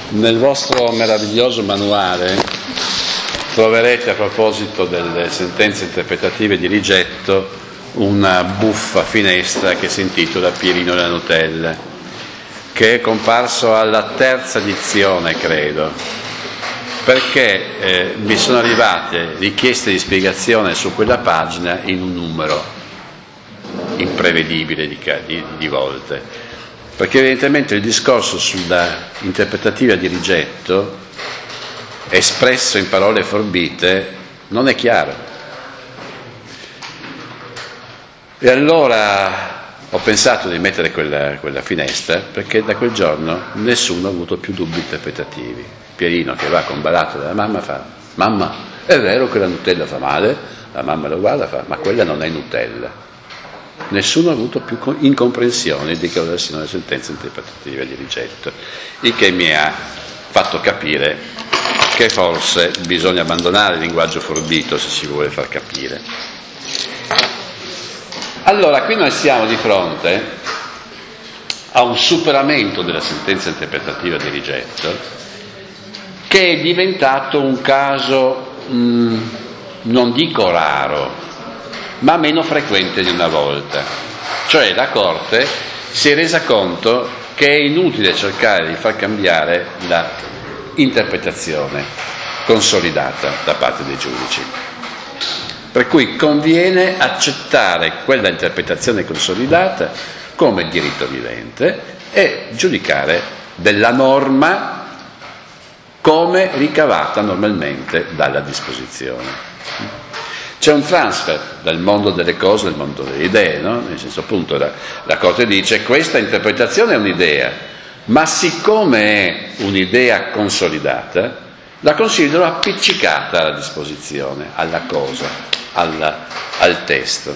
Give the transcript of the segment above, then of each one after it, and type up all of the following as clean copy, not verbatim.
Nel vostro meraviglioso manuale troverete, a proposito delle sentenze interpretative di rigetto, una buffa finestra che si intitola Pierino e la Nutella, che è comparso alla terza edizione, credo, perché mi sono arrivate richieste di spiegazione su quella pagina in un numero imprevedibile di volte. Perché evidentemente il discorso sulla interpretativa di rigetto, espresso in parole forbite, non è chiaro. E allora ho pensato di mettere quella finestra, perché da quel giorno nessuno ha avuto più dubbi interpretativi. Pierino, che va combalato dalla mamma, fa: mamma, è vero che la Nutella fa male? La mamma lo guarda e fa: ma quella non è Nutella. Nessuno ha avuto più incomprensione di che siano le sentenze interpretative di rigetto, il che mi ha fatto capire che forse bisogna abbandonare il linguaggio forbito se si vuole far capire. Allora, qui noi siamo di fronte a un superamento della sentenza interpretativa di rigetto, che è diventato un caso, non dico raro, ma meno frequente di una volta. Cioè la Corte si è resa conto che è inutile cercare di far cambiare la interpretazione consolidata da parte dei giudici, per cui conviene accettare quella interpretazione consolidata come diritto vivente e giudicare della norma come ricavata normalmente dalla disposizione. C'è un transfer dal mondo delle cose al mondo delle idee, no? Nel senso, appunto, la Corte dice: questa interpretazione è un'idea, ma siccome è un'idea consolidata, la considero appiccicata alla disposizione, alla cosa, al testo.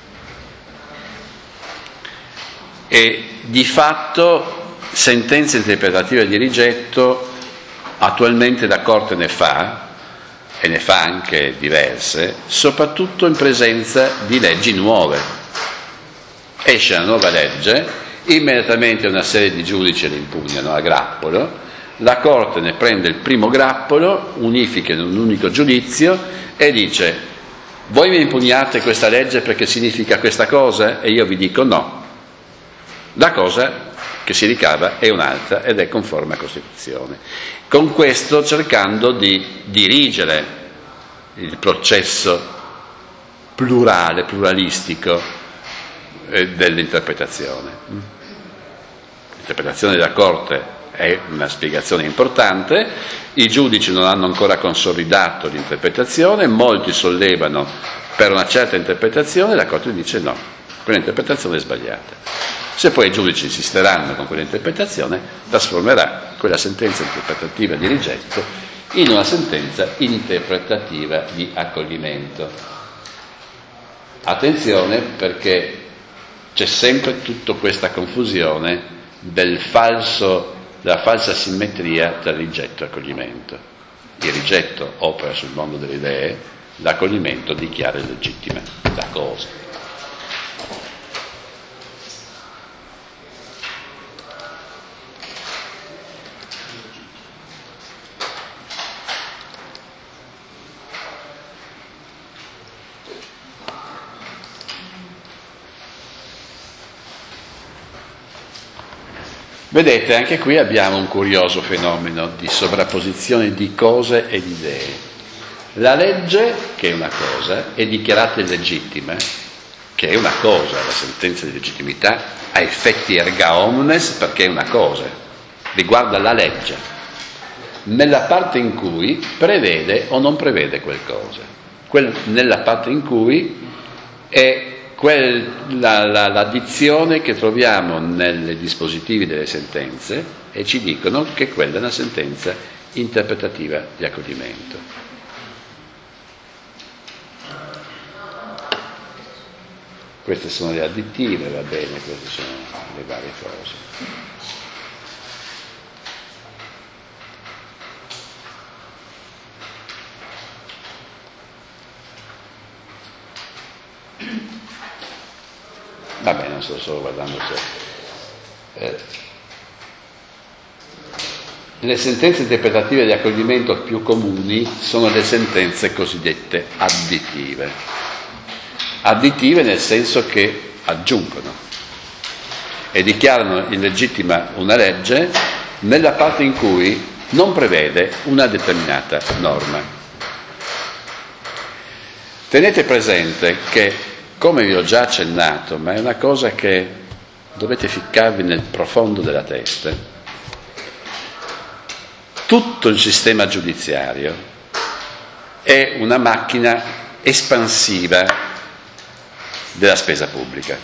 E di fatto sentenze interpretative di rigetto attualmente la Corte ne fa, e ne fa anche diverse, soprattutto in presenza di leggi nuove. Esce una nuova legge, immediatamente una serie di giudici le impugnano a grappolo, la Corte ne prende il primo grappolo, unifica in un unico giudizio e dice: voi mi impugnate questa legge perché significa questa cosa? E io vi dico no. La cosa che si ricava è un'altra ed è conforme a Costituzione. Con questo cercando di dirigere il processo plurale, pluralistico dell'interpretazione. L'interpretazione della Corte è una spiegazione importante, i giudici non hanno ancora consolidato l'interpretazione, molti sollevano per una certa interpretazione, la Corte dice no, quell'interpretazione è sbagliata. Se poi i giudici insisteranno con quell'interpretazione, trasformerà quella sentenza interpretativa di rigetto in una sentenza interpretativa di accoglimento. Attenzione, perché c'è sempre tutta questa confusione della falsa simmetria tra rigetto e accoglimento. Il rigetto opera sul mondo delle idee, l'accoglimento dichiara illegittima la cosa. Vedete, anche qui abbiamo un curioso fenomeno di sovrapposizione di cose e di idee. La legge, che è una cosa, è dichiarata illegittima, che è una cosa, la sentenza di legittimità ha effetti erga omnes perché è una cosa, riguarda la legge, nella parte in cui prevede o non prevede qualcosa, nella parte in cui è la dizione che troviamo nei dispositivi delle sentenze e ci dicono che quella è una sentenza interpretativa di accoglimento. Queste sono le additive, va bene, queste sono le varie cose. Va bene, non sto solo guardando se le sentenze interpretative di accoglimento più comuni sono le sentenze cosiddette additive. Additive nel senso che aggiungono e dichiarano illegittima una legge nella parte in cui non prevede una determinata norma. Tenete presente che, come vi ho già accennato, ma è una cosa che dovete ficcarvi nel profondo della testa, tutto il sistema giudiziario è una macchina espansiva della spesa pubblica.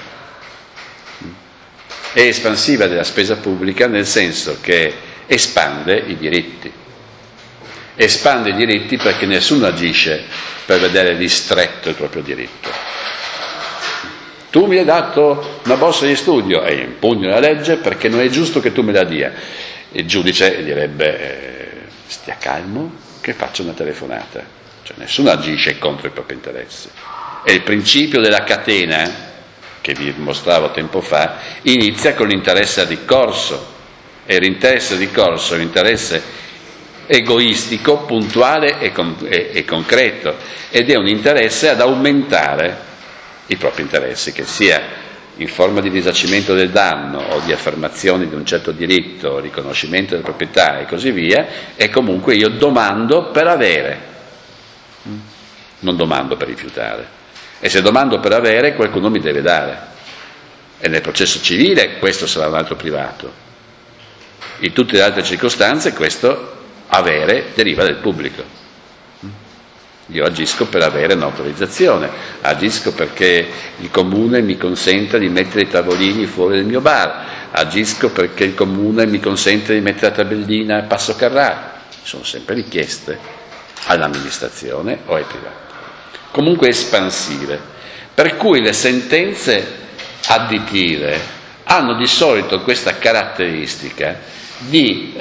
È espansiva della spesa pubblica nel senso che espande i diritti. Espande i diritti perché nessuno agisce per vedere ristretto il proprio diritto. Tu mi hai dato una borsa di studio e impugno la legge perché non è giusto che tu me la dia. Il giudice direbbe stia calmo che faccio una telefonata. Cioè nessuno agisce contro i propri interessi. E il principio della catena, che vi mostravo tempo fa, inizia con l'interesse a ricorso, e l'interesse a ricorso è un interesse egoistico, puntuale e concreto, ed è un interesse ad aumentare i propri interessi, che sia in forma di risarcimento del danno o di affermazione di un certo diritto, riconoscimento della proprietà e così via, e comunque io domando per avere, non domando per rifiutare. E se domando per avere, qualcuno mi deve dare. E nel processo civile questo sarà un altro privato. In tutte le altre circostanze questo avere deriva dal pubblico. Io agisco per avere un'autorizzazione, agisco perché il comune mi consenta di mettere i tavolini fuori del mio bar, agisco perché il comune mi consente di mettere la tabellina a Passo Carrà. Sono sempre richieste all'amministrazione o ai privati. Comunque espansive, per cui le sentenze additive hanno di solito questa caratteristica di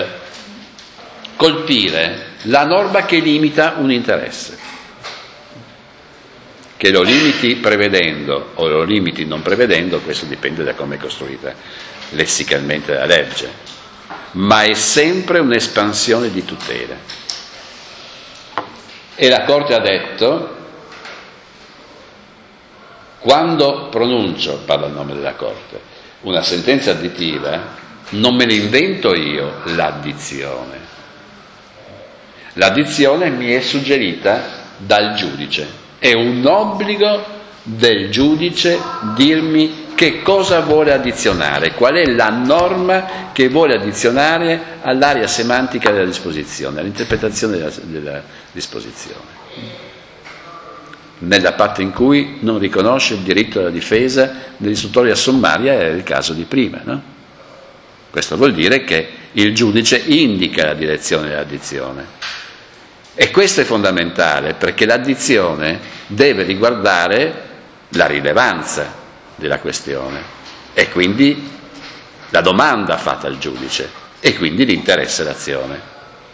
colpire la norma che limita un interesse, che lo limiti prevedendo o lo limiti non prevedendo, questo dipende da come è costruita lessicalmente la legge, ma è sempre un'espansione di tutela. E la Corte ha detto: quando pronuncio, parla a nome della Corte, una sentenza additiva, non me ne invento io l'addizione. L'addizione mi è suggerita dal giudice. È un obbligo del giudice dirmi che cosa vuole addizionare, qual è la norma che vuole addizionare all'area semantica della disposizione, all'interpretazione della disposizione. Nella parte in cui non riconosce il diritto alla difesa nell'istruttoria sommaria è il caso di prima, no? Questo vuol dire che il giudice indica la direzione dell'addizione. E questo è fondamentale perché l'addizione deve riguardare la rilevanza della questione e quindi la domanda fatta al giudice e quindi l'interesse d'azione.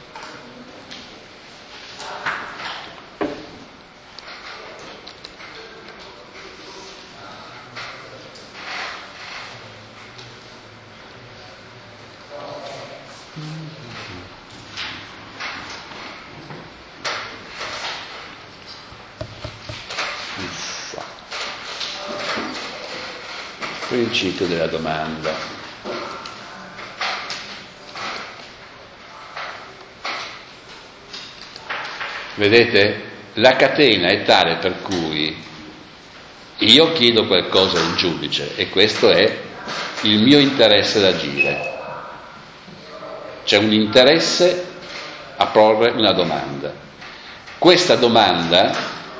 Principio della domanda. Vedete? La catena è tale per cui io chiedo qualcosa al giudice e questo è il mio interesse ad agire. C'è un interesse a porre una domanda. Questa domanda,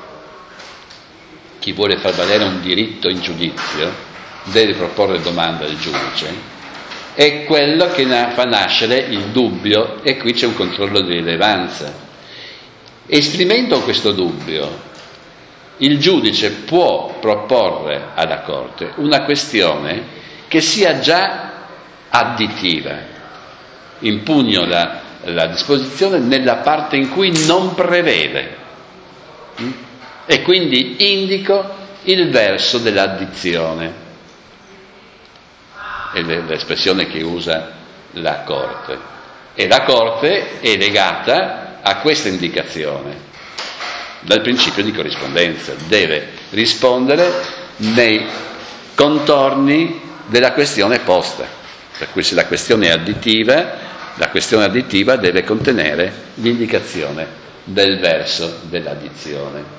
chi vuole far valere un diritto in giudizio, deve proporre domanda al giudice, è quello che fa nascere il dubbio, e qui c'è un controllo di rilevanza. Esprimendo questo dubbio, il giudice può proporre alla Corte una questione che sia già additiva. Impugno la disposizione nella parte in cui non prevede e quindi indico il verso dell'addizione. È l'espressione che usa la Corte. E la Corte è legata a questa indicazione dal principio di corrispondenza, deve rispondere nei contorni della questione posta, per cui se la questione è additiva, la questione additiva deve contenere l'indicazione del verso dell'addizione.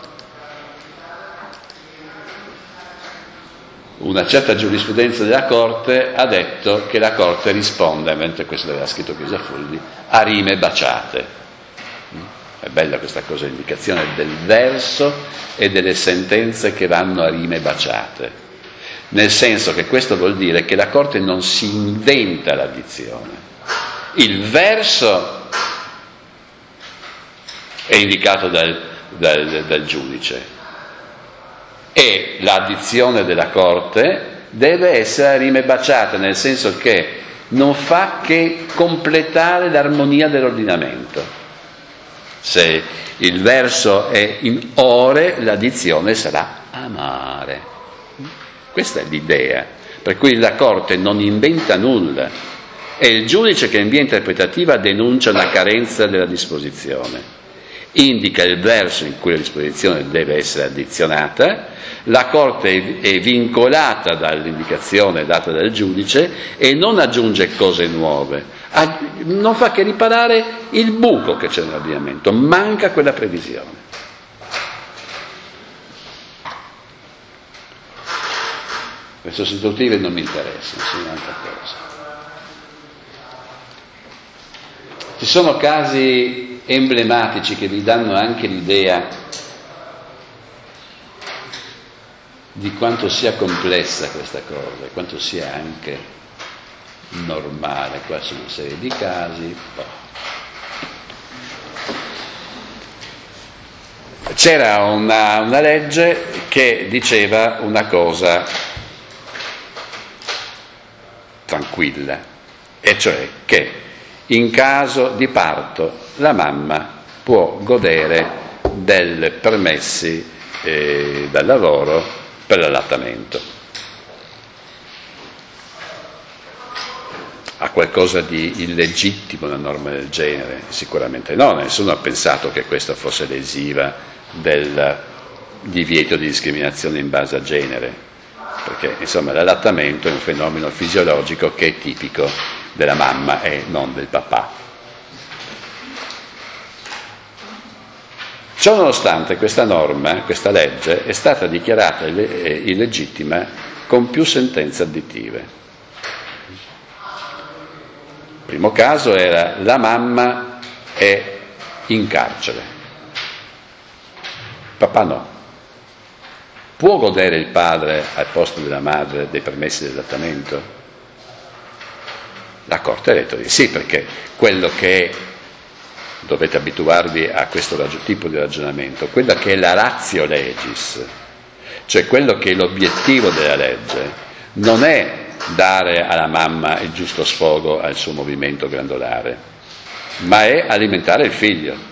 Una certa giurisprudenza della Corte ha detto che la Corte risponde, mentre questo l'aveva scritto Crisafulli, a rime baciate. È bella questa cosa, l'indicazione del verso e delle sentenze che vanno a rime baciate, nel senso che questo vuol dire che la Corte non si inventa l'addizione. Il verso è indicato dal giudice e l'addizione della Corte deve essere a rime baciate, nel senso che non fa che completare l'armonia dell'ordinamento. Se il verso è in ore, l'addizione sarà a mare. Questa è l'idea, per cui la Corte non inventa nulla, è il giudice che in via interpretativa denuncia una carenza della disposizione, indica il verso in cui la disposizione deve essere addizionata, la Corte è vincolata dall'indicazione data dal giudice e non aggiunge cose nuove, non fa che riparare il buco che c'è nell'ordinamento, manca quella previsione. Le sostitutive non mi interessano, sono un'altra cosa. Ci sono casi emblematici che vi danno anche l'idea di quanto sia complessa questa cosa, quanto sia anche normale. Qua sono una serie di casi. C'era una legge che diceva una cosa tranquilla, e cioè che in caso di parto la mamma può godere dei permessi dal lavoro per l'allattamento. Ha qualcosa di illegittimo una norma del genere? Sicuramente no, nessuno ha pensato che questa fosse lesiva del divieto di discriminazione in base a genere, perché insomma l'allattamento è un fenomeno fisiologico che è tipico della mamma e non del papà. Ciò nonostante questa norma, questa legge, è stata dichiarata illegittima con più sentenze additive. Il primo caso era: la mamma è in carcere, papà no. Può godere il padre al posto della madre dei permessi di allattamento? La Corte ha detto di sì, perché quello che è, dovete abituarvi a questo tipo di ragionamento, quello che è la ratio legis, cioè quello che è l'obiettivo della legge, non è dare alla mamma il giusto sfogo al suo movimento glandolare, ma è alimentare il figlio.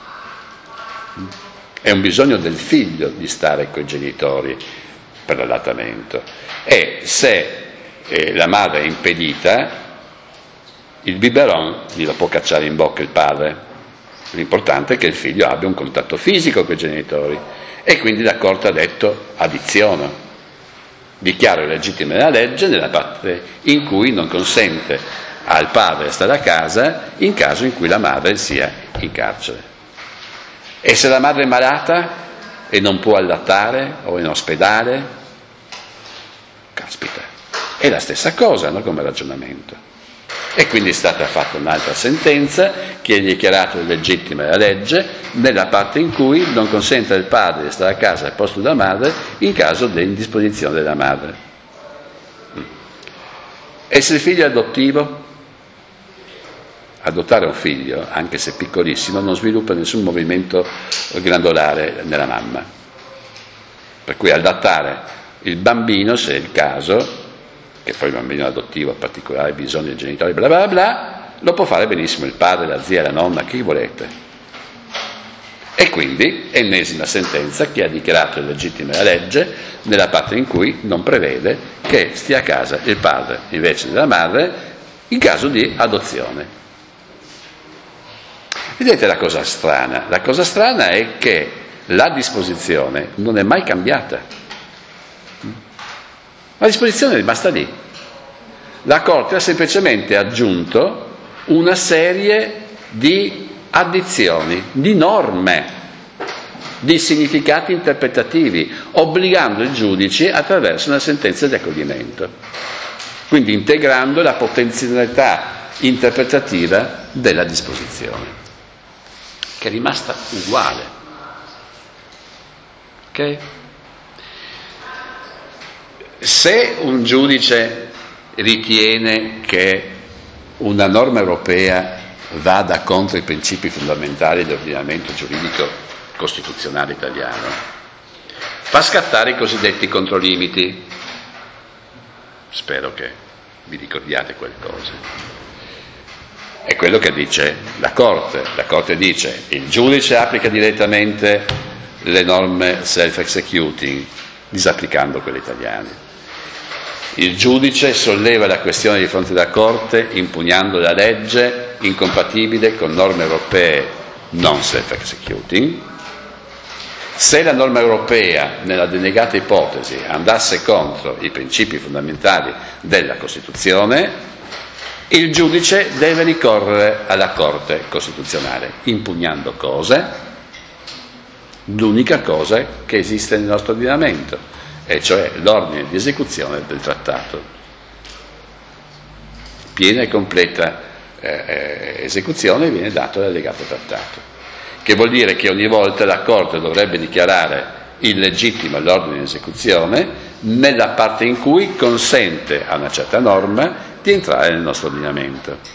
È un bisogno del figlio di stare coi genitori per l'allattamento, e se la madre è impedita, il biberon glielo può cacciare in bocca il padre. L'importante è che il figlio abbia un contatto fisico con i genitori, e quindi la Corte ha detto addiziono. Dichiaro illegittima la legge nella parte in cui non consente al padre stare a casa in caso in cui la madre sia in carcere. E se la madre è malata e non può allattare o è in ospedale, caspita, è la stessa cosa, no, come ragionamento. E quindi è stata fatta un'altra sentenza che ha dichiarato illegittima la legge nella parte in cui non consente al padre di stare a casa al posto della madre in caso di indisposizione della madre. E se il figlio è adottivo? Adottare un figlio, anche se piccolissimo, non sviluppa nessun movimento glandolare nella mamma, per cui allattare il bambino, se è il caso, che poi il bambino adottivo ha particolari bisogni dei genitori, bla bla bla, lo può fare benissimo il padre, la zia, la nonna, chi volete. E quindi ennesima sentenza che ha dichiarato illegittima la legge nella parte in cui non prevede che stia a casa il padre invece della madre in caso di adozione. Vedete la cosa strana? La cosa strana è che la disposizione non è mai cambiata. La disposizione è rimasta lì. La Corte ha semplicemente aggiunto una serie di addizioni, di norme, di significati interpretativi, obbligando i giudici attraverso una sentenza di accoglimento, quindi integrando la potenzialità interpretativa della disposizione, che è rimasta uguale. Ok? Se un giudice ritiene che una norma europea vada contro i principi fondamentali dell'ordinamento giuridico costituzionale italiano, fa scattare i cosiddetti controlimiti. Spero che vi ricordiate qualcosa. È quello che dice la Corte. La Corte dice: il giudice applica direttamente le norme self-executing, disapplicando quelle italiane. Il giudice solleva la questione di fronte alla Corte impugnando la legge incompatibile con norme europee non self-executing. Se la norma europea, nella denegata ipotesi, andasse contro i principi fondamentali della Costituzione, il giudice deve ricorrere alla Corte Costituzionale, impugnando cosa? L'unica cosa che esiste nel nostro ordinamento, e cioè l'ordine di esecuzione del trattato. Piena e completa esecuzione viene dato dall'allegato trattato, che vuol dire che ogni volta la Corte dovrebbe dichiarare illegittimo l'ordine di esecuzione nella parte in cui consente a una certa norma di entrare nel nostro ordinamento.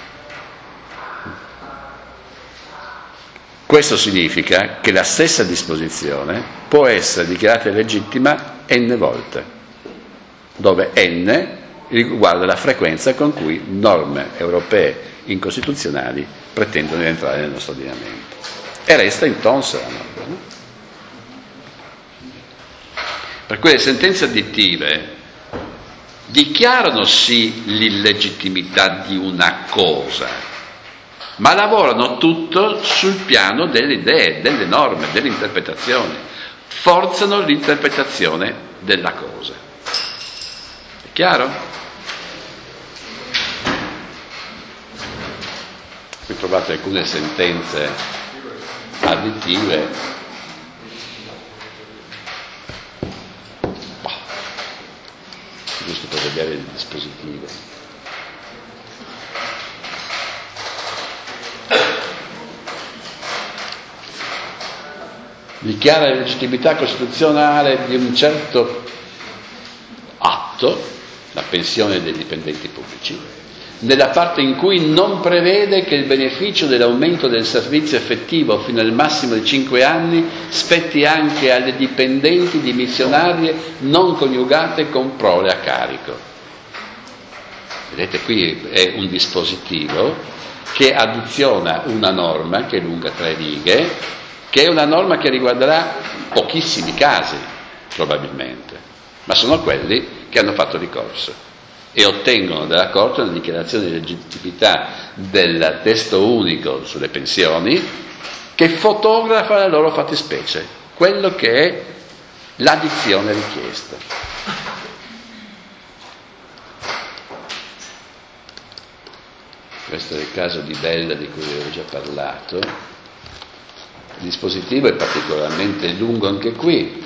Questo significa che la stessa disposizione può essere dichiarata illegittima n volte, dove n riguarda la frequenza con cui norme europee incostituzionali pretendono di entrare nel nostro ordinamento. E resta intonsa la norma, no? Per cui le sentenze additive dichiarano sì l'illegittimità di una cosa, ma lavorano tutto sul piano delle idee, delle norme, delle interpretazioni, forzano l'interpretazione della cosa. È chiaro? Qui trovate alcune sentenze additive. Giusto per vedere il dispositivo. Dichiara la legittimità costituzionale di un certo atto, la pensione dei dipendenti pubblici, nella parte in cui non prevede che il beneficio dell'aumento del servizio effettivo fino al massimo di 5 anni spetti anche alle dipendenti dimissionarie non coniugate con prole a carico. Vedete, qui è un dispositivo che addiziona una norma che è lunga 3 righe, che è una norma che riguarderà pochissimi casi, probabilmente, ma sono quelli che hanno fatto ricorso e ottengono dalla Corte una dichiarazione di legittimità del testo unico sulle pensioni che fotografa la loro fattispecie, quello che è l'addizione richiesta. Questo è il caso di Bella di cui avevo già parlato. Il dispositivo è particolarmente lungo anche qui.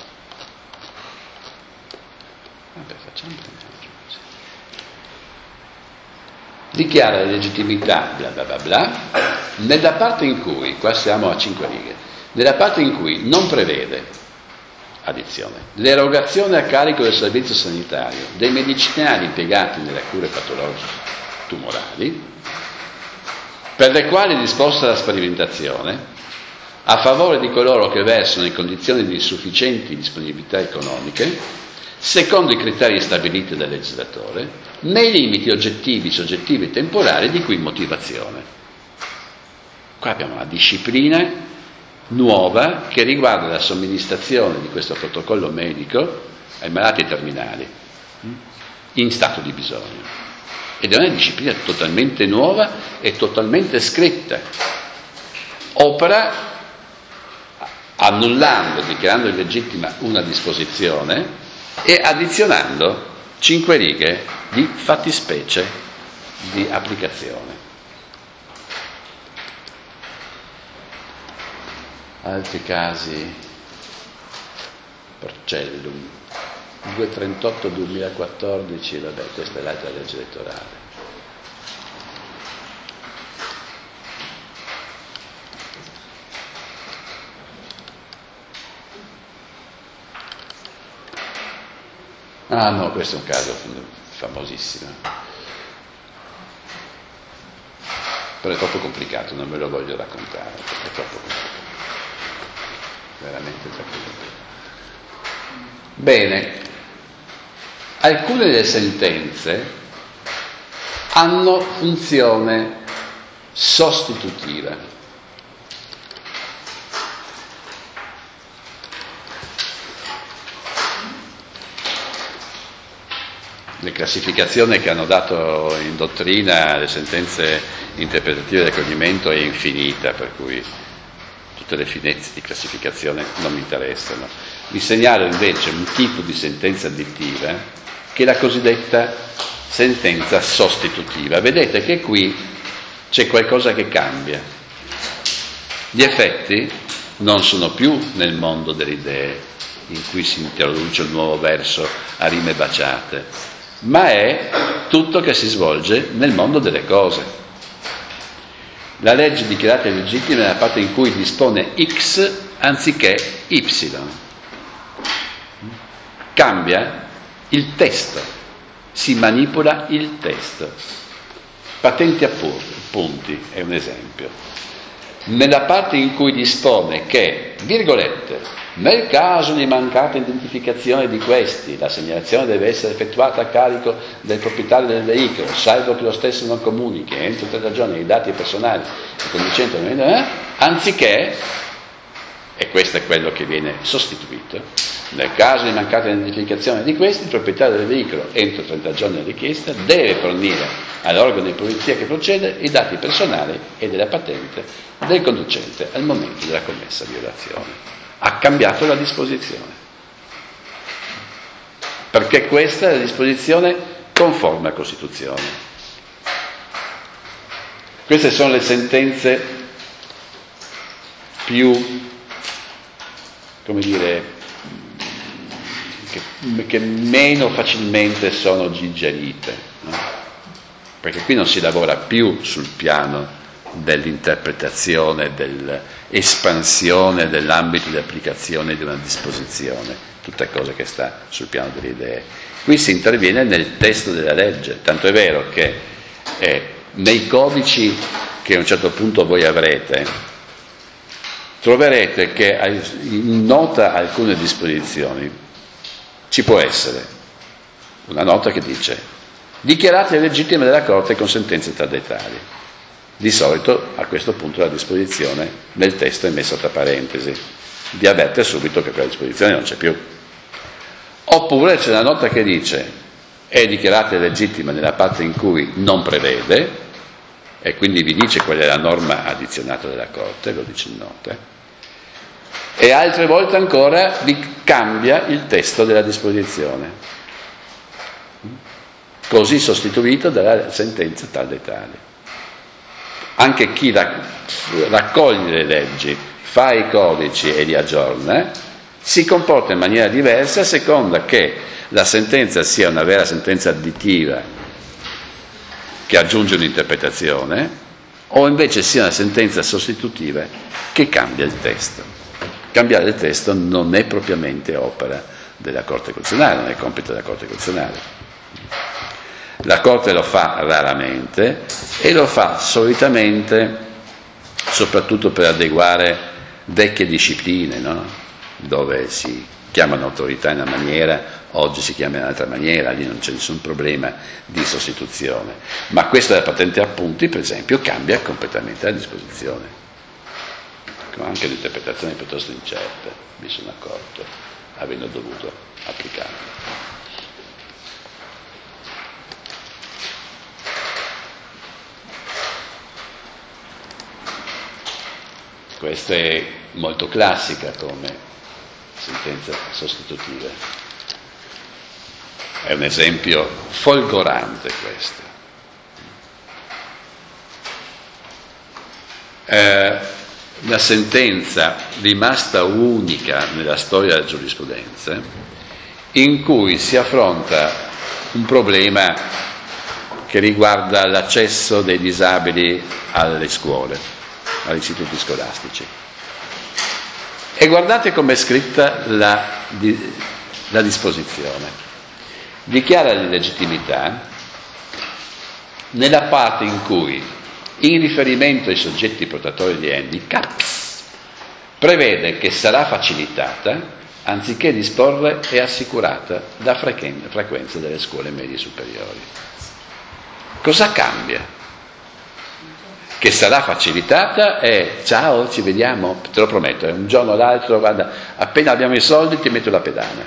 Vabbè, facciamo dichiara la legittimità bla bla bla bla nella parte in cui, qua siamo a 5 righe, nella parte in cui non prevede, addizione, l'erogazione a carico del servizio sanitario dei medicinali impiegati nelle cure patologiche tumorali, per le quali è disposta la sperimentazione a favore di coloro che versano in condizioni di insufficienti disponibilità economiche, secondo i criteri stabiliti dal legislatore, nei limiti oggettivi, soggettivi e temporali di cui motivazione. Qua abbiamo una disciplina nuova che riguarda la somministrazione di questo protocollo medico ai malati terminali in stato di bisogno. Ed è una disciplina totalmente nuova e totalmente scritta. opera annullando, dichiarando illegittima una disposizione e addizionando 5 righe di fattispecie di applicazione. Altri casi, Porcellum, 238-2014, vabbè, questa è l'altra legge elettorale. Ah no, questo è un caso famosissimo, però è troppo complicato, non me lo voglio raccontare, è troppo complicato, veramente troppo complicato. Bene, alcune delle sentenze hanno funzione sostitutiva. Le classificazioni che hanno dato in dottrina le sentenze interpretative di accoglimento è infinita, per cui tutte le finezze di classificazione non mi interessano. Vi segnalo invece un tipo di sentenza addittiva che è la cosiddetta sentenza sostitutiva. Vedete che qui c'è qualcosa che cambia. Gli effetti non sono più nel mondo delle idee, in cui si introduce un nuovo verso a rime baciate, ma è tutto che si svolge nel mondo delle cose. La legge dichiarata illegittima è la parte in cui dispone X anziché Y. Cambia il testo, si manipola il testo. Patenti appunti è un esempio. Nella parte in cui dispone che, virgolette, nel caso di mancata identificazione di questi, la segnalazione deve essere effettuata a carico del proprietario del veicolo, salvo che lo stesso non comunichi entro 30 giorni i dati personali del conducente, anziché, e questo è quello che viene sostituito, nel caso di mancata identificazione di questi, il proprietario del veicolo entro 30 giorni della richiesta deve fornire all'organo di polizia che procede i dati personali e della patente del conducente al momento della commessa violazione. Ha cambiato la disposizione, perché questa è la disposizione conforme alla Costituzione. Queste sono le sentenze più, come dire, che meno facilmente sono digerite, no? Perché qui non si lavora più sul piano dell'interpretazione, dell'espansione dell'ambito di applicazione di una disposizione, tutte cose che sta sul piano delle idee. Qui si interviene nel testo della legge, tanto è vero che nei codici che a un certo punto voi avrete, troverete che in nota alcune disposizioni ci può essere una nota che dice dichiarate legittime dalla Corte con sentenze tra dettagli. Di solito a questo punto la disposizione nel testo è messa tra parentesi, vi avverte subito che quella disposizione non c'è più. Oppure c'è una nota che dice è dichiarata legittima nella parte in cui non prevede, e quindi vi dice qual è la norma addizionata dalla Corte, lo dice in note, e altre volte ancora vi cambia il testo della disposizione, così sostituito dalla sentenza tal dei tali. Anche chi raccoglie le leggi, fa i codici e li aggiorna, si comporta in maniera diversa a seconda che la sentenza sia una vera sentenza additiva che aggiunge un'interpretazione o invece sia una sentenza sostitutiva che cambia il testo. Cambiare il testo non è propriamente opera della Corte Costituzionale, non è compito della Corte Costituzionale. La Corte lo fa raramente e lo fa solitamente soprattutto per adeguare vecchie discipline, no? Dove si chiamano autorità in una maniera, oggi si chiama in un'altra maniera, lì non c'è nessun problema di sostituzione. Ma questa della patente appunti, per esempio, cambia completamente la disposizione, con anche l'interpretazione piuttosto incerte, mi sono accorto, avendo dovuto applicarla. Questa è molto classica come sentenza sostitutiva. È un esempio folgorante questo. Una sentenza rimasta unica nella storia della giurisprudenza, in cui si affronta un problema che riguarda l'accesso dei disabili alle scuole, agli istituti scolastici. E guardate com'è scritta la disposizione. Dichiara l'illegittimità nella parte in cui, in riferimento ai soggetti portatori di handicap, prevede che sarà facilitata, anziché disporre, è assicurata la frequenza delle scuole medie superiori. Cosa cambia? Che sarà facilitata e ciao, ci vediamo, te lo prometto, un giorno o l'altro, guarda, appena abbiamo i soldi ti metto la pedana.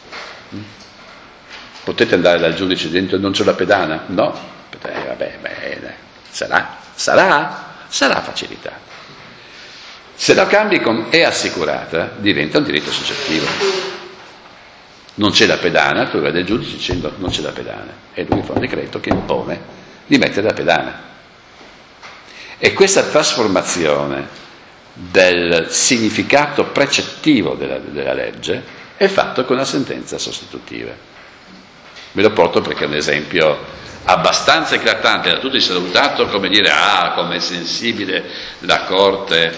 Potete andare dal giudice dentro non c'è la pedana? No? Vabbè, bene, sarà facilitata. Se la cambi con è assicurata, diventa un diritto soggettivo. Non c'è la pedana, tu vai dal giudice dicendo non c'è la pedana, e lui fa un decreto che impone di mettere la pedana. E questa trasformazione del significato precettivo della legge è fatta con una sentenza sostitutiva. Ve lo porto perché è un esempio abbastanza eclatante, da tutti salutato come dire come è sensibile la Corte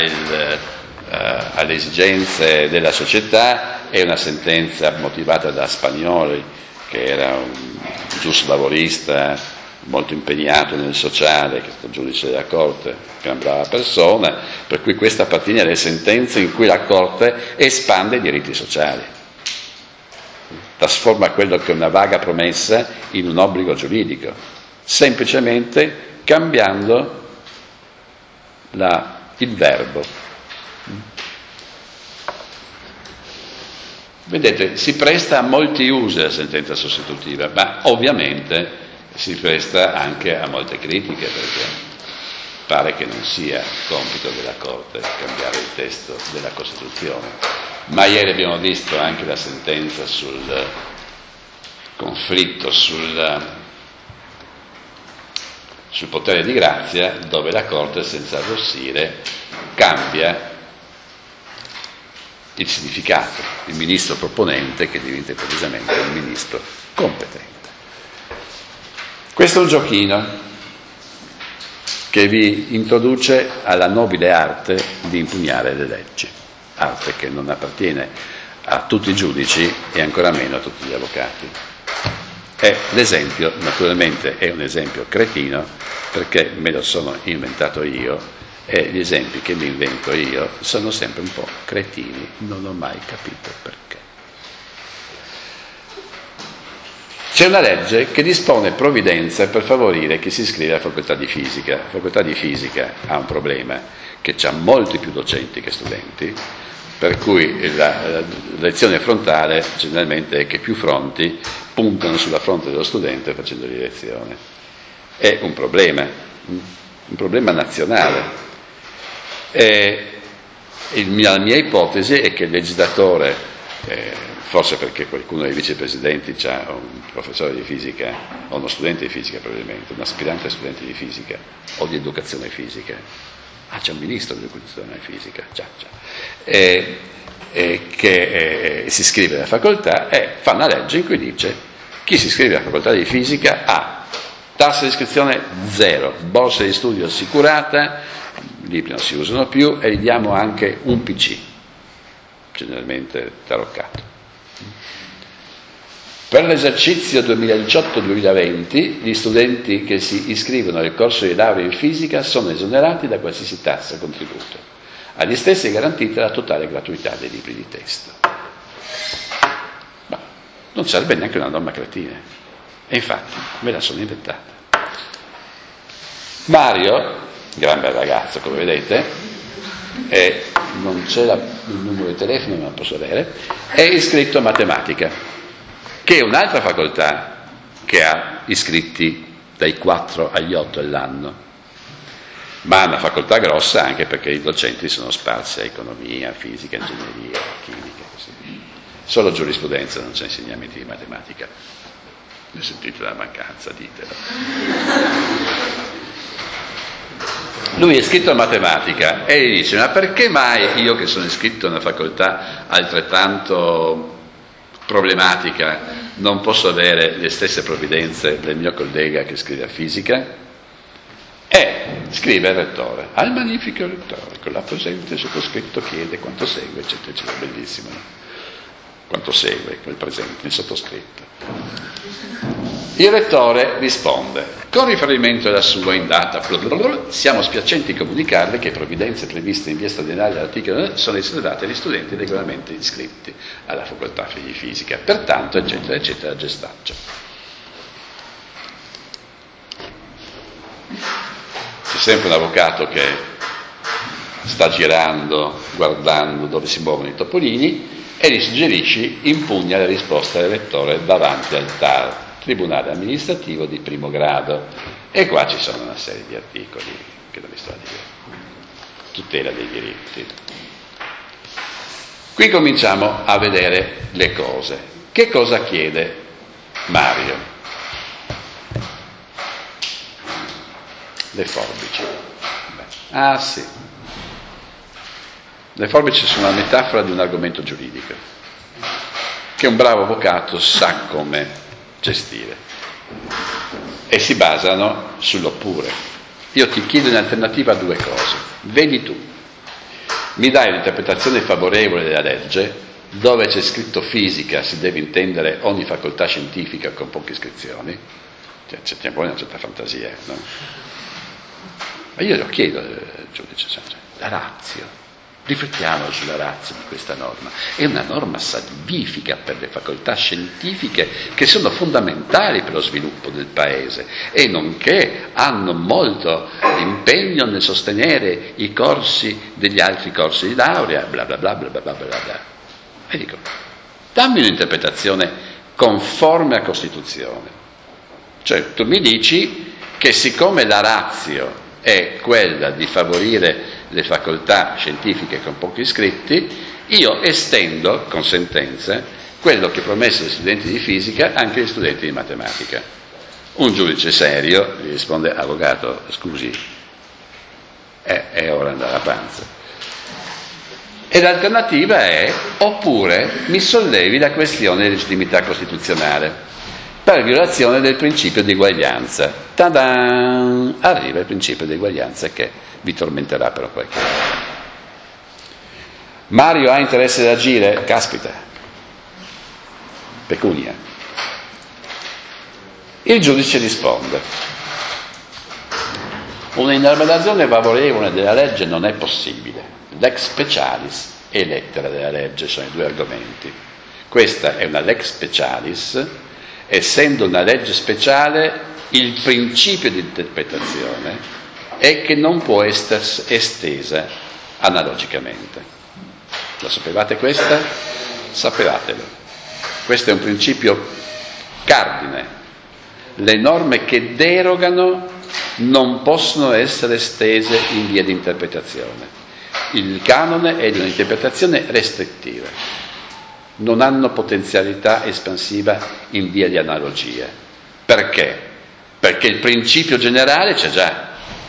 alle esigenze della società. È una sentenza motivata da Spagnoli, che era un giuslavorista molto impegnato nel sociale, che è stato giudice della Corte, gran brava persona, per cui questa appartiene alle sentenze in cui la Corte espande i diritti sociali, trasforma quello che è una vaga promessa in un obbligo giuridico, semplicemente cambiando il verbo. Vedete, si presta a molti usi la sentenza sostitutiva, ma ovviamente si presta anche a molte critiche, perché pare che non sia compito della Corte cambiare il testo della Costituzione. Ma ieri abbiamo visto anche la sentenza sul conflitto sul potere di grazia, dove la Corte, senza arrossire, cambia il significato. Il ministro proponente che diventa improvvisamente un ministro competente. Questo è un giochino che vi introduce alla nobile arte di impugnare le leggi, arte che non appartiene a tutti i giudici e ancora meno a tutti gli avvocati. E l'esempio, naturalmente, è un esempio cretino, perché me lo sono inventato io, e gli esempi che mi invento io sono sempre un po' cretini, non ho mai capito perché. C'è una legge che dispone provvidenze per favorire chi si iscrive alla facoltà di fisica. La facoltà di fisica ha un problema, che ha molti più docenti che studenti, per cui la lezione frontale generalmente è che più fronti puntano sulla fronte dello studente facendogli lezione. È un problema nazionale. La mia ipotesi è che il legislatore, forse perché qualcuno dei vicepresidenti ha un professore di fisica, o uno studente di fisica probabilmente, un aspirante studente di fisica o di educazione fisica, c'è un ministro di educazione fisica, che si iscrive alla facoltà e fa una legge in cui dice: chi si iscrive alla facoltà di fisica ha tassa di iscrizione 0, borsa di studio assicurata, i libri non si usano più e gli diamo anche un PC, generalmente taroccato. Per l'esercizio 2018-2020 gli studenti che si iscrivono al corso di laurea in fisica sono esonerati da qualsiasi tassa o contributo. Agli stessi è garantita la totale gratuità dei libri di testo. Ma non serve neanche una norma cretina, e infatti me la sono inventata. Mario, gran bel ragazzo come vedete, non c'è il numero di telefono ma lo posso avere, è iscritto a matematica, che è un'altra facoltà che ha iscritti dai 4 agli 8 all'anno. ma una facoltà grossa anche perché i docenti sono sparsi a economia, fisica, ingegneria, chimica, così via. Solo giurisprudenza, non c'è insegnamenti di matematica. Ne sentite la mancanza, ditelo. Lui è iscritto a matematica e gli dice: ma perché mai io, che sono iscritto a una facoltà altrettanto problematica, non posso avere le stesse provvidenze del mio collega che scrive a fisica? E scrive al rettore: al magnifico rettore, con la presente sottoscritto chiede quanto segue, eccetera, eccetera. Bellissimo, no? Quanto segue, quel presente, il sottoscritto. Il rettore risponde: con riferimento alla sua in data, siamo spiacenti comunicarle che le provvidenze previste in via straordinaria dall'articolo sono riservate agli studenti regolarmente iscritti alla facoltà di fisica, pertanto, eccetera, eccetera, gestaggio. C'è sempre un avvocato che sta girando, guardando dove si muovono i topolini, e gli suggerisci: impugna la risposta del rettore davanti al TAR, Tribunale Amministrativo di primo grado. E qua ci sono una serie di articoli che non vi sto a dire. Tutela dei diritti. Qui cominciamo a vedere le cose. Che cosa chiede Mario? Le forbici. Ah sì. Le forbici sono una metafora di un argomento giuridico che un bravo avvocato sa come gestire, e si basano sull'oppure. Io ti chiedo in alternativa due cose. Vedi tu, mi dai un'interpretazione favorevole della legge, dove c'è scritto fisica si deve intendere ogni facoltà scientifica con poche iscrizioni, c'è poi una certa fantasia, no? Ma io lo chiedo al giudice, la ratio. Riflettiamo sulla razza di questa norma. È una norma salvifica per le facoltà scientifiche che sono fondamentali per lo sviluppo del Paese e nonché hanno molto impegno nel sostenere i corsi degli altri corsi di laurea, bla bla bla bla bla bla bla. E dico, dammi un'interpretazione conforme a Costituzione. Cioè, tu mi dici che siccome la ratio è quella di favorire le facoltà scientifiche con pochi iscritti, io estendo con sentenza quello che ho promesso agli studenti di fisica anche agli studenti di matematica. Un giudice serio gli risponde: avvocato, scusi, è ora di andare a pranzo. E l'alternativa è: oppure mi sollevi la questione di legittimità costituzionale per violazione del principio di eguaglianza. Ta-da! Arriva il principio di eguaglianza che vi tormenterà per qualche anno. Mario ha interesse ad agire? Caspita, pecunia. Il giudice risponde: una interpretazione favorevole della legge non è possibile. Lex specialis e lettera della legge sono i due argomenti. Questa è una lex specialis. Essendo una legge speciale, il principio di interpretazione è che non può essere estesa analogicamente. Lo sapevate questa? Sapevatelo. Questo è un principio cardine. Le norme che derogano non possono essere estese in via di interpretazione. Il canone è di un'interpretazione restrittiva. Non hanno potenzialità espansiva in via di analogia. Perché? Perché il principio generale c'è già,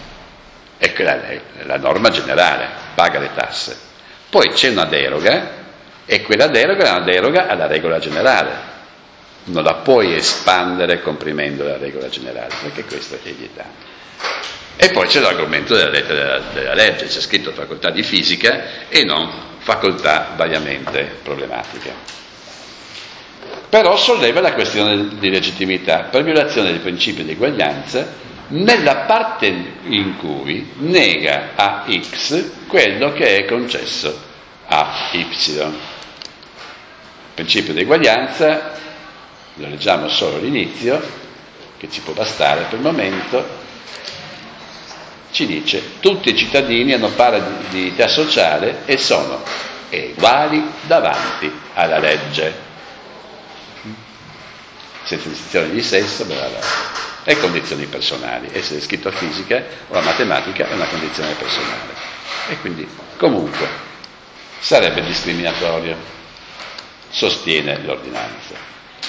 è la norma generale, paga le tasse. Poi c'è una deroga, e quella deroga è una deroga alla regola generale. Non la puoi espandere comprimendo la regola generale, perché questo è vietato. E poi c'è l'argomento della lettera della legge, c'è scritto facoltà di fisica e non facoltà variamente problematica. Però solleva la questione di legittimità per violazione del principio di eguaglianza nella parte in cui nega a X quello che è concesso a Y. Il principio di eguaglianza, lo leggiamo solo all'inizio, che ci può bastare per il momento, ci dice: tutti i cittadini hanno pari dignità sociale e sono uguali davanti alla legge, senza distinzione di sesso, bla bla bla. e condizioni personali. Essere iscritto a fisica o a matematica è una condizione personale e quindi comunque sarebbe discriminatorio, sostiene l'ordinanza.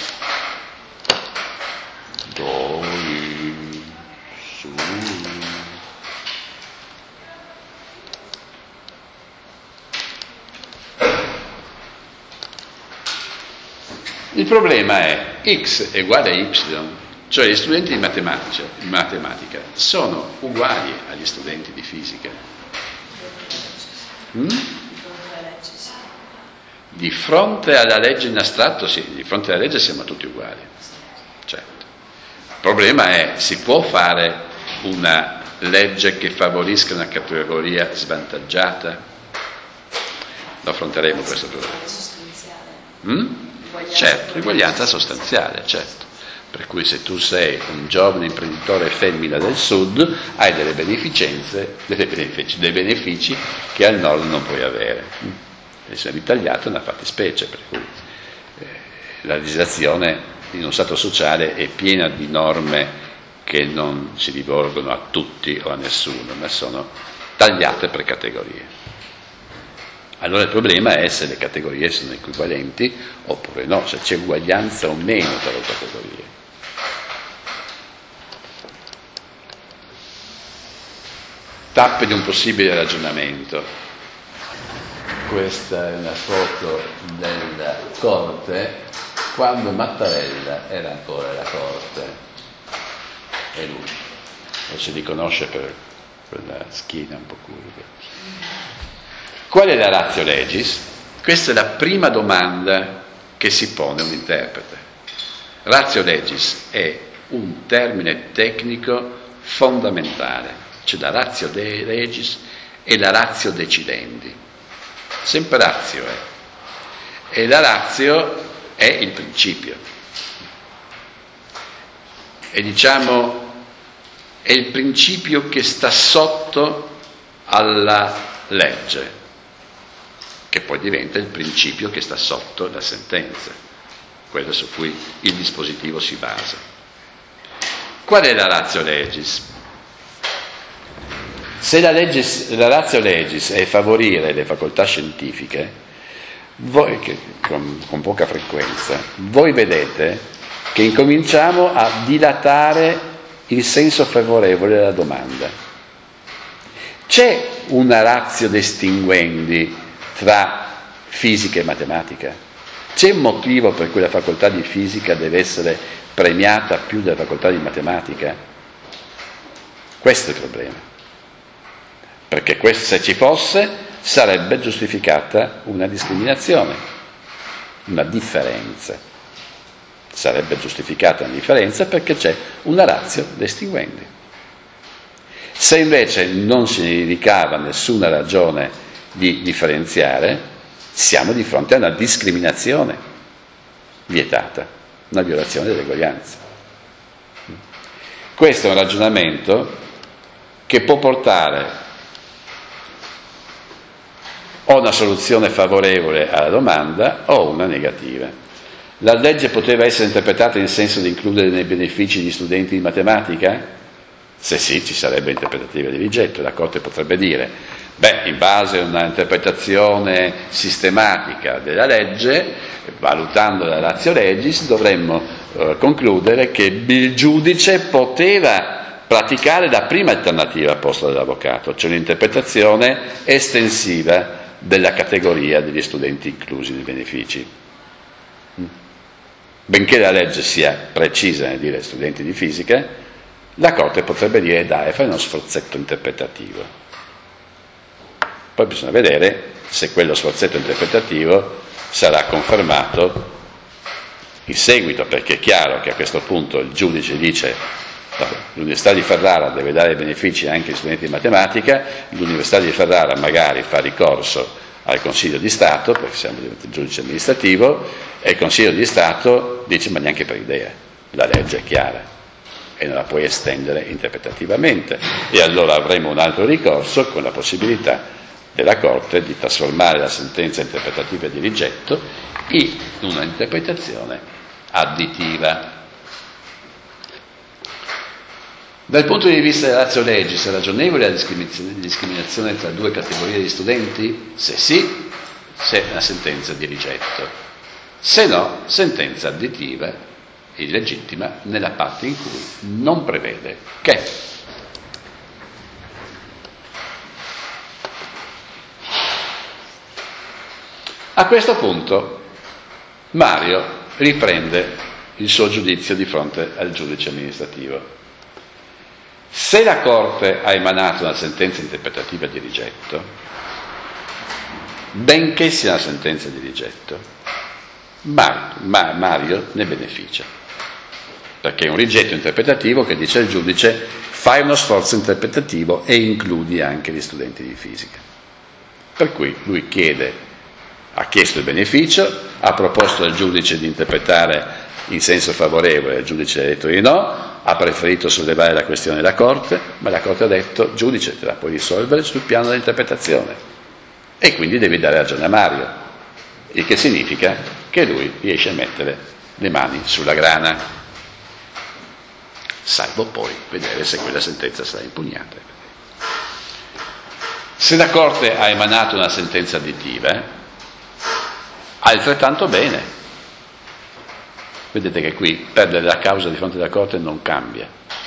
Il problema è x è uguale a y, cioè gli studenti di matematica sono uguali agli studenti di fisica. Di fronte alla legge in astratto, sì, di fronte alla legge siamo tutti uguali, certo. Il problema è, si può fare una legge che favorisca una categoria svantaggiata? Lo affronteremo questo problema. Certo, l'uguaglianza sostanziale, certo. Per cui se tu sei un giovane imprenditore femmina del sud, hai dei benefici che al nord non puoi avere. E se ritagliato è una fattispecie, per cui la legislazione in uno Stato sociale è piena di norme che non si rivolgono a tutti o a nessuno, ma sono tagliate per categorie. Allora il problema è se le categorie sono equivalenti oppure no, se c'è uguaglianza o meno tra le categorie. Tappe di un possibile ragionamento. Questa è una foto della Corte quando Mattarella era ancora alla Corte. È lui. Lo si riconosce per quella schiena un po' curva. Qual è la ratio legis? Questa è la prima domanda che si pone un interprete. Ratio legis è un termine tecnico fondamentale, cioè la ratio legis e la ratio decidendi. Sempre ratio è. E la ratio è il principio. E diciamo, è il principio che sta sotto alla legge, che poi diventa il principio che sta sotto la sentenza, quello su cui il dispositivo si basa. Qual è la ratio legis? Se la ratio legis è favorire le facoltà scientifiche, voi, che con poca frequenza, voi vedete che incominciamo a dilatare il senso favorevole della domanda. C'è una ratio distinguendi tra fisica e matematica? C'è un motivo per cui la facoltà di fisica deve essere premiata più della facoltà di matematica? Questo è il problema. Perché se ci fosse, sarebbe giustificata una discriminazione, una differenza. Sarebbe giustificata una differenza perché c'è una ratio distinguendi. Se invece non si ricava nessuna ragione di differenziare, siamo di fronte a una discriminazione vietata, una violazione dell'eguaglianza. Questo è un ragionamento che può portare o una soluzione favorevole alla domanda o una negativa. La legge poteva essere interpretata in senso di includere nei benefici gli studenti di matematica? Se sì, ci sarebbe interpretativa di rigetto. La Corte potrebbe dire, in base a una interpretazione sistematica della legge, valutando la ratio legis, dovremmo concludere che il giudice poteva praticare la prima alternativa posta dall'avvocato, cioè un'interpretazione estensiva della categoria degli studenti inclusi nei benefici. Benché la legge sia precisa nel dire studenti di fisica, la Corte potrebbe dire dai, fai uno sforzetto interpretativo. Poi bisogna vedere se quello sforzetto interpretativo sarà confermato in seguito, perché è chiaro che a questo punto il giudice dice l'Università di Ferrara deve dare benefici anche agli studenti di matematica, l'Università di Ferrara magari fa ricorso al Consiglio di Stato, perché siamo diventati giudice amministrativo, e il Consiglio di Stato dice ma neanche per idea, la legge è chiara e non la puoi estendere interpretativamente, e allora avremo un altro ricorso con la possibilità della Corte di trasformare la sentenza interpretativa di rigetto in una interpretazione additiva. Dal punto di vista della ratio legis, è ragionevole la discriminazione tra due categorie di studenti? Se sì, c'è una sentenza di rigetto. Se no, sentenza additiva, illegittima, nella parte in cui non prevede che a questo punto Mario riprende il suo giudizio di fronte al giudice amministrativo. Se la Corte ha emanato una sentenza interpretativa di rigetto, benché sia una sentenza di rigetto, Mario ne beneficia, perché è un rigetto interpretativo che dice al giudice: fai uno sforzo interpretativo e includi anche gli studenti di fisica. Per cui lui ha chiesto il beneficio, ha proposto al giudice di interpretare in senso favorevole, il giudice ha detto di no, ha preferito sollevare la questione della Corte, ma la Corte ha detto: giudice, te la puoi risolvere sul piano dell'interpretazione, e quindi devi dare ragione a Mario, il che significa che lui riesce a mettere le mani sulla grana, salvo poi vedere se quella sentenza sarà impugnata. Se la Corte ha emanato una sentenza additiva, altrettanto bene. Vedete che qui perdere la causa di fronte alla Corte non cambia.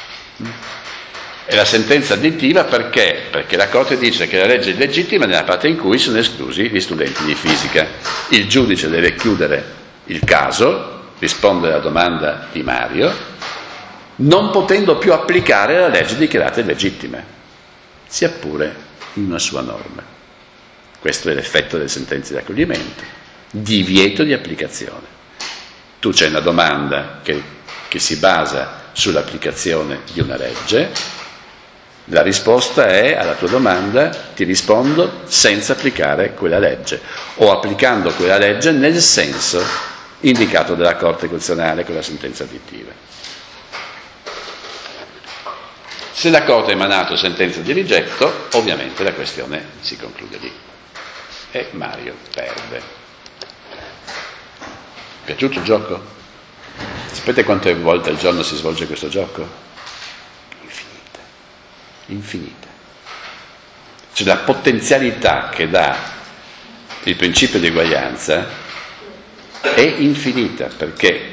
È la sentenza additiva perché? Perché la Corte dice che la legge è legittima nella parte in cui sono esclusi gli studenti di fisica. Il giudice deve chiudere il caso, rispondere alla domanda di Mario, non potendo più applicare la legge dichiarata illegittima, sia pure in una sua norma. Questo è l'effetto delle sentenze di accoglimento: divieto di applicazione. Tu c'è una domanda che si basa sull'applicazione di una legge, la risposta è: alla tua domanda ti rispondo senza applicare quella legge, o applicando quella legge nel senso indicato dalla Corte Costituzionale con la sentenza additiva. Se la Corte ha emanato sentenza di rigetto, ovviamente la questione si conclude lì e Mario perde. Piaciuto il gioco? Sapete quante volte al giorno si svolge questo gioco? Infinita. Cioè la potenzialità che dà il principio di eguaglianza è infinita, perché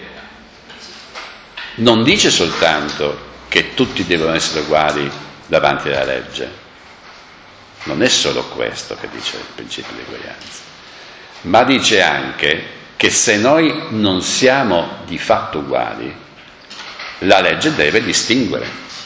non dice soltanto che tutti devono essere uguali davanti alla legge, non è solo questo che dice il principio di eguaglianza, ma dice anche che se noi non siamo di fatto uguali, la legge deve distinguere.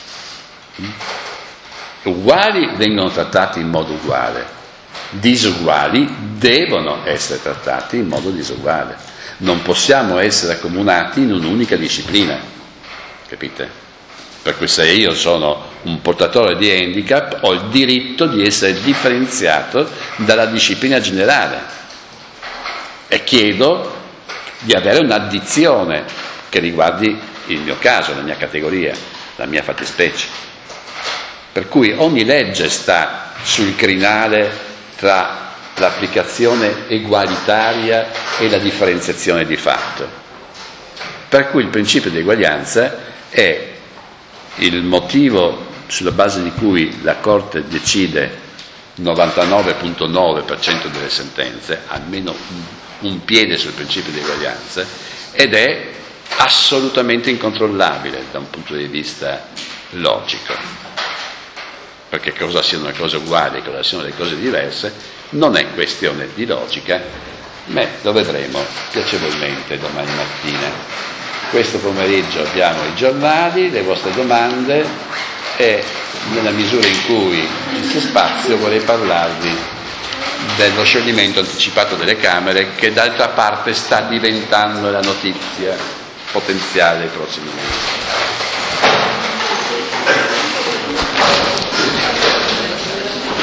Uguali vengono trattati in modo uguale, disuguali devono essere trattati in modo disuguale. Non possiamo essere accomunati in un'unica disciplina, capite? Per cui se io sono un portatore di handicap, ho il diritto di essere differenziato dalla disciplina generale e chiedo di avere un'addizione che riguardi il mio caso, la mia categoria, la mia fattispecie. Per cui ogni legge sta sul crinale tra l'applicazione egualitaria e la differenziazione di fatto. Per cui il principio di eguaglianza è il motivo sulla base di cui la Corte decide 99,9% delle sentenze, almeno un piede sul principio di eguaglianza, ed è assolutamente incontrollabile da un punto di vista logico, perché cosa siano le cose uguali e cosa siano le cose diverse non è questione di logica, ma lo vedremo piacevolmente domani mattina. Questo pomeriggio abbiamo i giornali, le vostre domande, e nella misura in cui c'è spazio vorrei parlarvi dello scioglimento anticipato delle Camere, che d'altra parte sta diventando la notizia potenziale dei prossimi mesi.